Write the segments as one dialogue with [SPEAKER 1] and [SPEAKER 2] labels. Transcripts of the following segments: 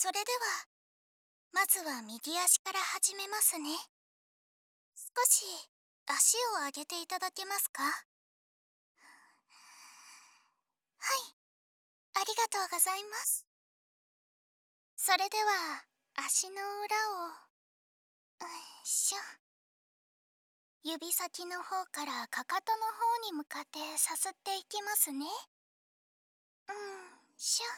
[SPEAKER 1] それでは、まずは右足から始めますね。少し足を上げていただけますか？はい、ありがとうございます。それでは、足の裏を、しょ。指先の方からかかとの方に向かってさすっていきますね。しょ。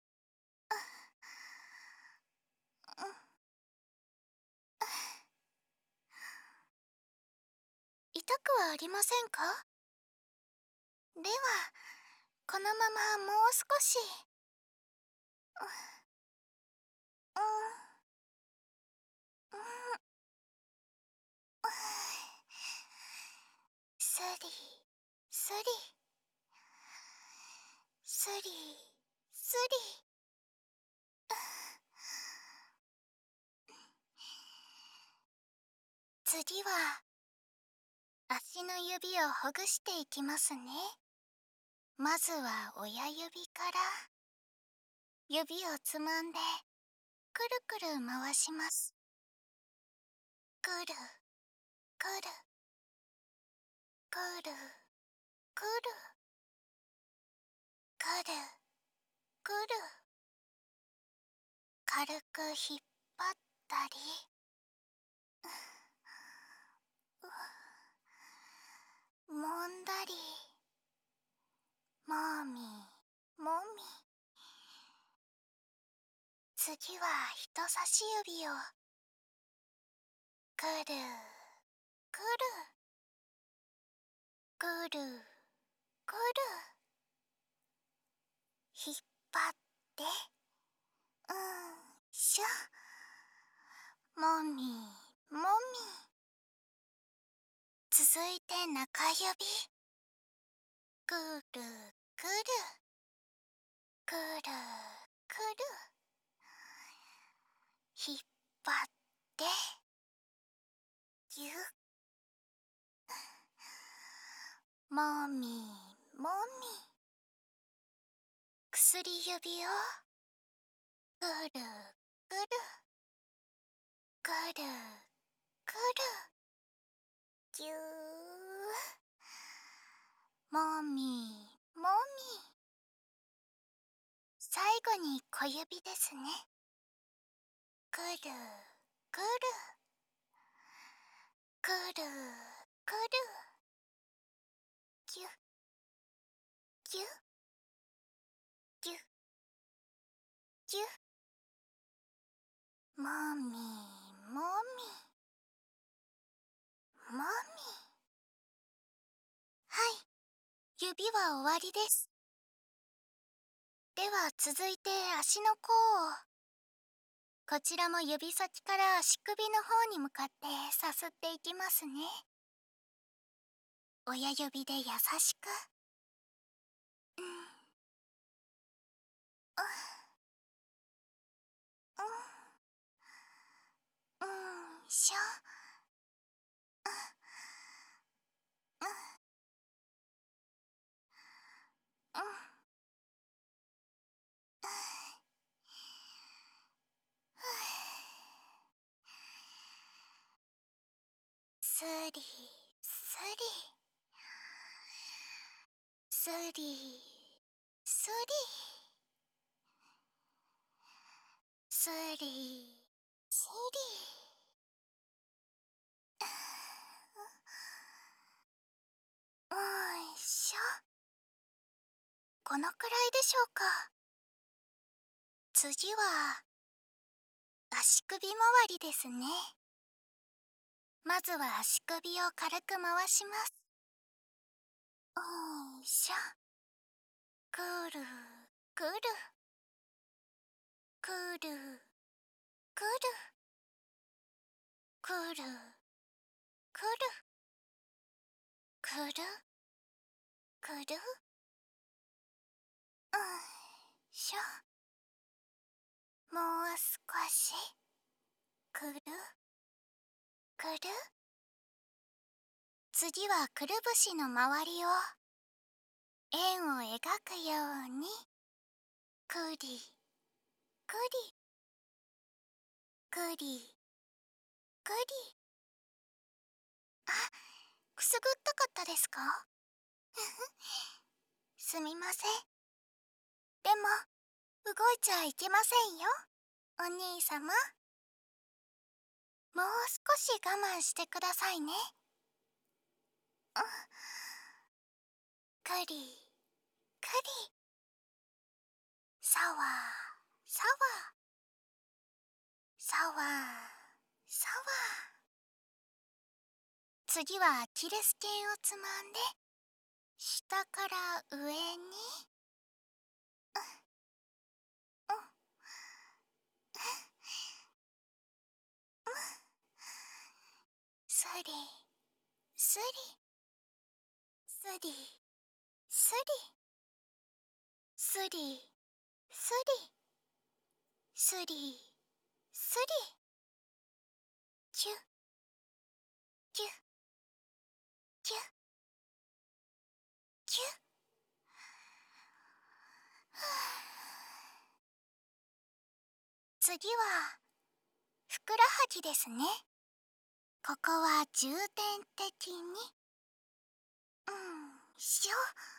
[SPEAKER 1] うん、痛くはありませんか？では、このままもう少し。うん、うん、スリスリスリスリ。次は足の指をほぐしていきますね。まずは親指から指をつまんでくるくる回します。くるくるくるくるくるくる、軽く引っ張ったり、揉んだり、もみもみ。次は人差し指をくるくるくるくる引っ張って、しょ。もみもみ。続いて中指、くるくるくるくる引っ張って、ぎゅっ、もみもみ。薬指をくるくるくるくるぎゅー、もみもみ。最後に小指ですね。くるくるくるくるぎゅっぎゅっぎゅっぎゅっ、もみもみもみ。はい、指は終わりです。では続いて足の甲を、こちらも指先から足首の方に向かってさすっていきますね。親指で優しく。うん、うん、しょ。うん、スリスリスリスリスリスリ。しょ。このくらいでしょうか。次は足首周りですね。まずは足首を軽く回します。しょ。くるくるくるくるくるくるくるくる、しょ。もう少し。くるくる。次はくるぶしの周りを円を描くようにくりくりぐりぐり。あ、くすぐったかったですか？すみません。でも動いちゃいけませんよ、お兄様。もう少し我慢してくださいね。ぐりぐり。さわさわさわさわ。次はアキレス腱をつまんで下から上に。スリスリスリスリスリスリスリスリ。キュッキュッキュッキュッ。次はふくらはぎですね。ここは重点的に。しょ。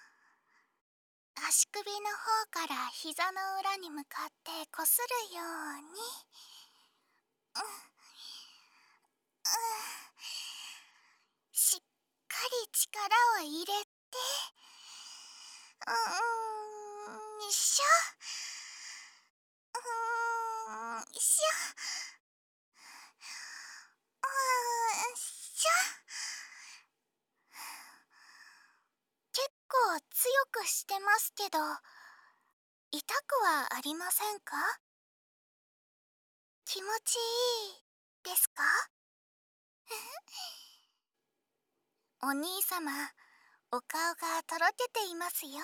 [SPEAKER 1] 足首の方から膝の裏に向かってこするように。しっかり力を入れて。よいしょ。よいしょ。しょ。結構強くしてますけど、痛くはありませんか？気持ちいいですか？お兄様、お顔がとろけていますよ。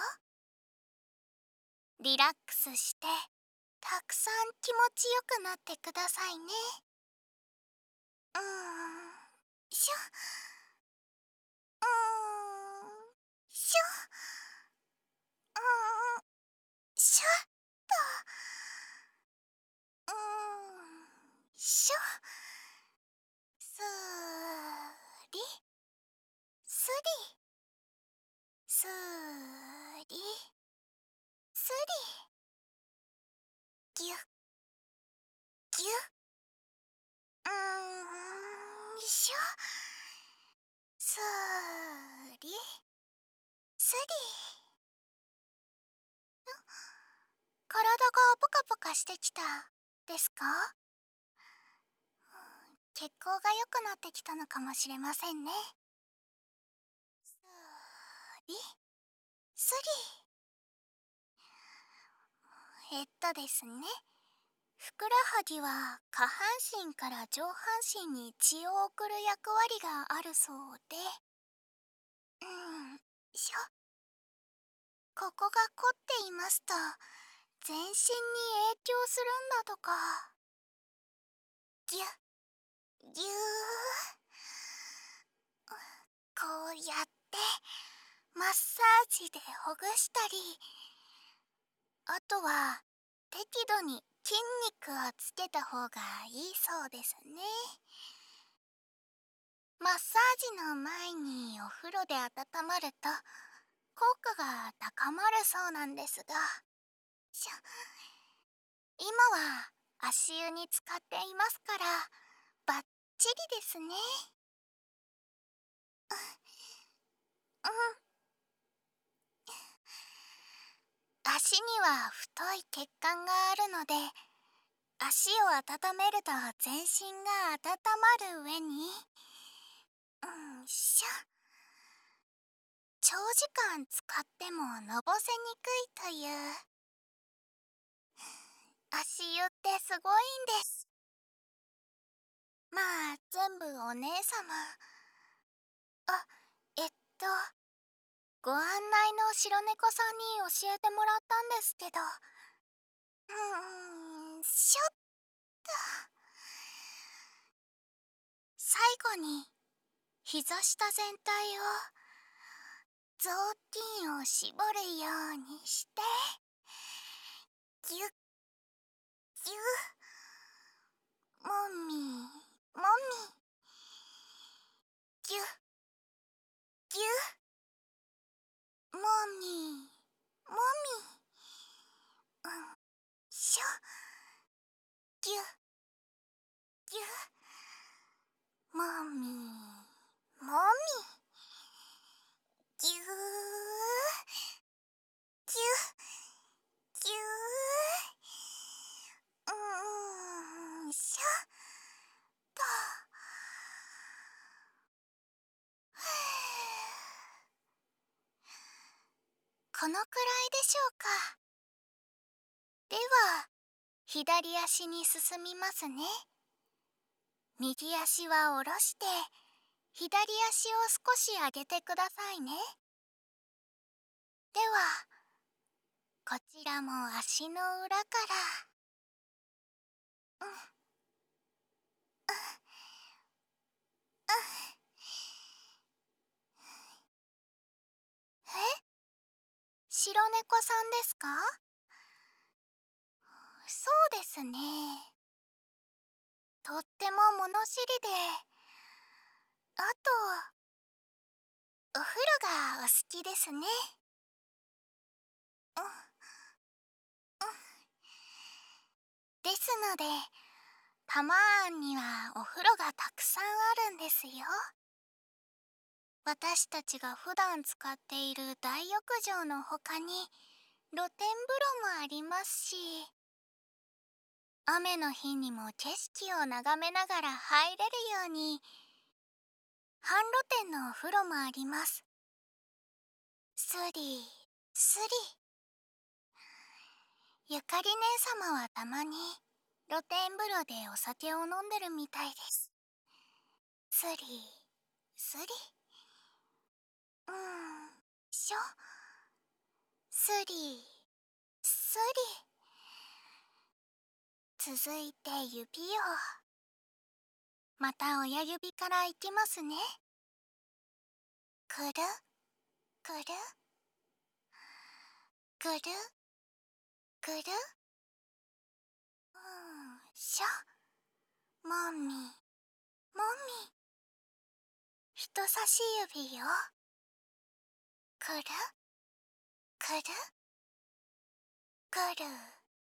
[SPEAKER 1] リラックスしてたくさん気持ちよくなってくださいね。しょ。しょ。しょっと。しょ。すりすりすりすり。ぎゅっぎゅっ。よいしょ。すりすり。体がポカポカしてきたですか？血行が良くなってきたのかもしれませんね。すりすり。ですね、ふくらはぎは下半身から上半身に血を送る役割があるそうで。しょ。ここが凝っていますと全身に影響するんだとか。ぎゅぎゅー。こうやってマッサージでほぐしたり、あとは適度に筋肉をつけた方がいいそうですね。マッサージの前にお風呂で温まると効果が高まるそうなんですが。今は足湯に使っていますからバッチリですね。足には太い血管があるので、足を温めると全身が温まる上に。しょ。長時間使ってものぼせにくいという。足湯ってすごいんです。まあ全部お姉様。あ、ご案内の白猫さんに教えてもらったんですけど。しょっと。最後に膝下全体を雑巾を絞るようにしてぎゅっぎゅっ。もうしょ。ぎゅぎゅ、もみもみ、ぎゅぎゅぎゅ、しょと。このくらいでしょうか。では左足に進みますね。右足は下ろして、左足を少し上げてくださいね。ではこちらも足の裏から、白猫さんですか？そうですね。とっても物知りで、あとお風呂がお好きですね。ですので、タマーンにはお風呂がたくさんあるんですよ。私たちが普段使っている大浴場の他に露天風呂もありますし、雨の日にも景色を眺めながら入れるように半露天のお風呂もあります。スリースリ、ゆかり姉様はたまに露天風呂でお酒を飲んでるみたいです。スリースリ、しょ。スリースリ、続いて指を、また親指からいきますね。くるくるくるくる、しょ。もみもみ、人差し指をくるくるくるくる。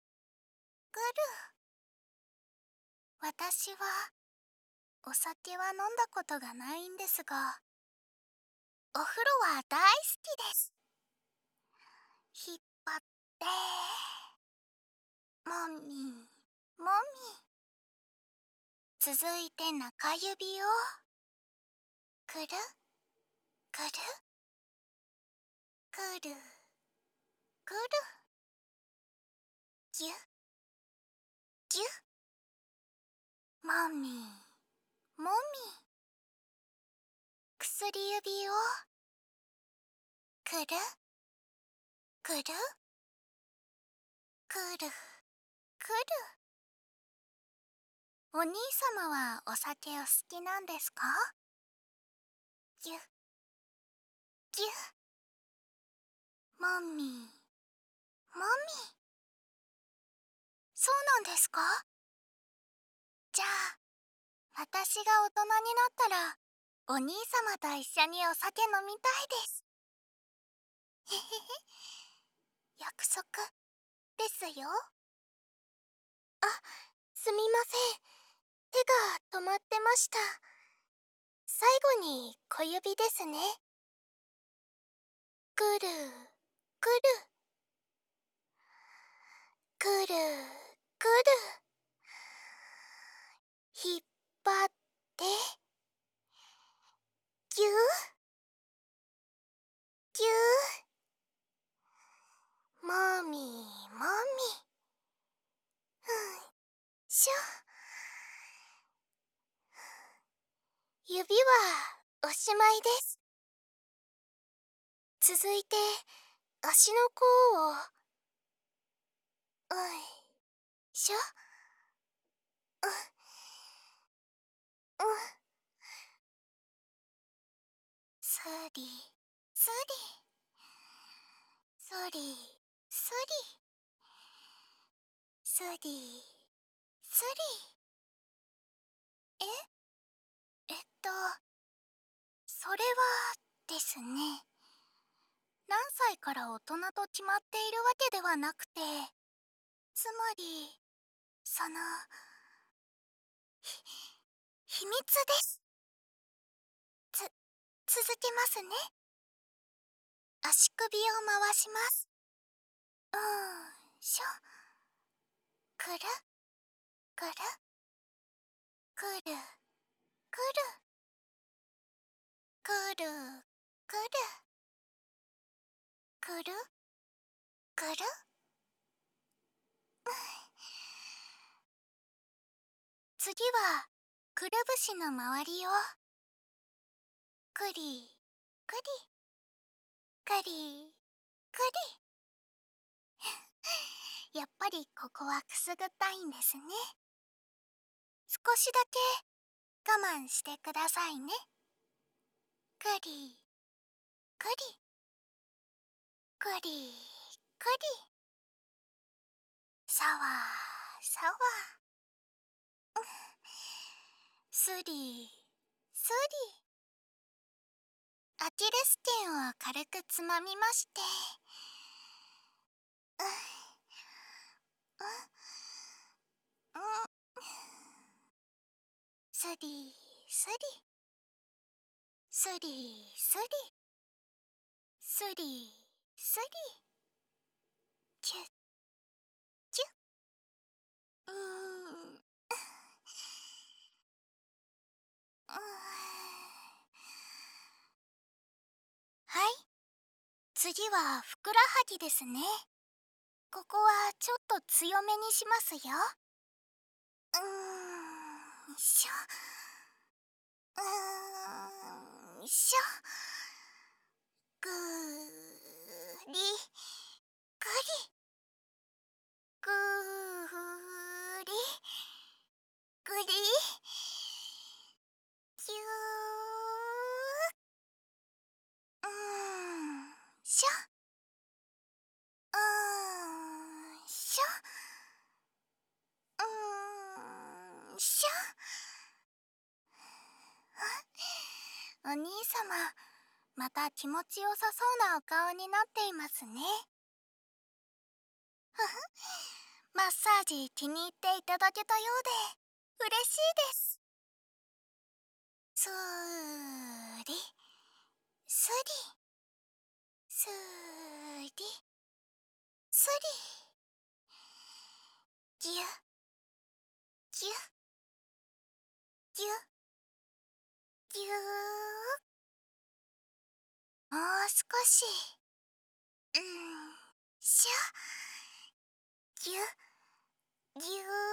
[SPEAKER 1] 私はお酒は飲んだことがないんですが、お風呂は大好きです。引っ張ってもみもみ、続いて中指をくるくるくるくる、ぎゅぎゅ、もみもみ、薬指をくるくるくるくる。お兄様はお酒お好きなんですか？ぎゅぎゅ、もみもみ、そうなんですか？じゃあ私が大人になったらお兄様と一緒にお酒飲みたいです。へへへ、約束ですよ。あ、すみません。手が止まってました。最後に小指ですね。くるくるくるくる、引っ張ってぎゅぎゅ、もみもみ、しょ。指はおしまいです。続いて足の甲を、しょ。スリスリスリスリスリスリ、それはですね、何歳から大人と決まっているわけではなくて、 つまり、その、秘密です。続けますね。足首を回します。しょ。くる、くる、くる、くる、くる、くる、くる、くる。次は、くるぶしの周りを、くり、くり、くり、くり。やっぱりここはくすぐったいんですね。少しだけ我慢してくださいね。くり、くり、くり、くり。さわさわ。すり、すり。アキレス腱を軽くつまみまして。すり、すり。すり、すり。すり、すり。キュッ、キュッ。はい。次はふくらはぎですね。ここはちょっと強めにしますよ。しょ。しょ。ぐーり、ぐり。ぐーり、ぐり。ぎゅしょ。しょ。しょ。お兄様、また気持ちよさそうなお顔になっていますね。マッサージ気に入っていただけたようで嬉しいです。すり、すり、すり、すり。ぎゅ、ぎゅ、ぎゅ、ぎゅー。もう少し。しょ。ぎゅ、ぎゅ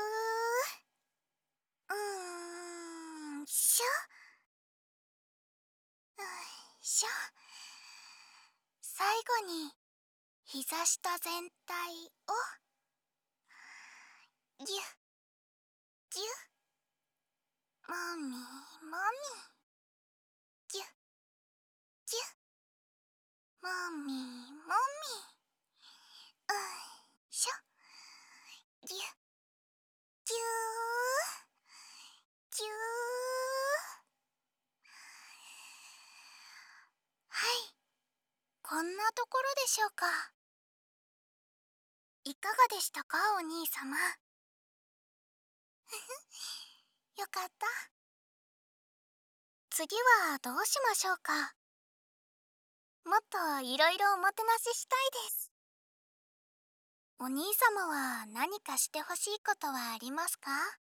[SPEAKER 1] しょ。しょ。最後に膝下全体をぎゅ、ぎゅ、もみもみ、ぎゅ、ぎゅ、もみもみ。しょ。ぎゅ、ぎゅぎゅはい、こんなところでしょうか。いかがでしたか、お兄様。よかった。次はどうしましょうか。もっといろいろおもてなししたいです。お兄様は何かしてほしいことはありますか？